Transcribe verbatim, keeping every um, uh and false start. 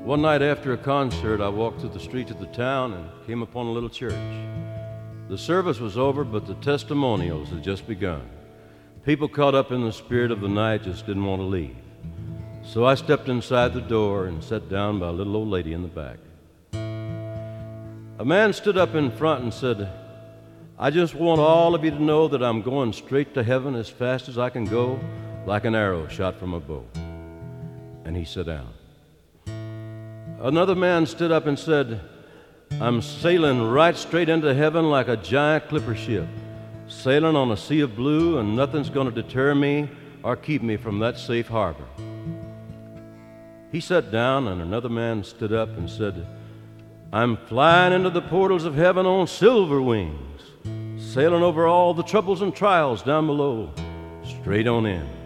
One night after a concert, I walked through the streets of the town and came upon a little church. The service was over, but the testimonials had just begun. People caught up in the spirit of the night just didn't want to leave. So I stepped inside the door and sat down by a little old lady in the back. A man stood up in front and said, "I just want all of you to know that I'm going straight to heaven as fast as I can go, like an arrow shot from a bow." And he sat down. Another man stood up and said, "I'm sailing right straight into heaven like a giant clipper ship, sailing on a sea of blue, and nothing's going to deter me or keep me from that safe harbor." He sat down, and another man stood up and said, "I'm flying into the portals of heaven on silver wings, sailing over all the troubles and trials down below, straight on in."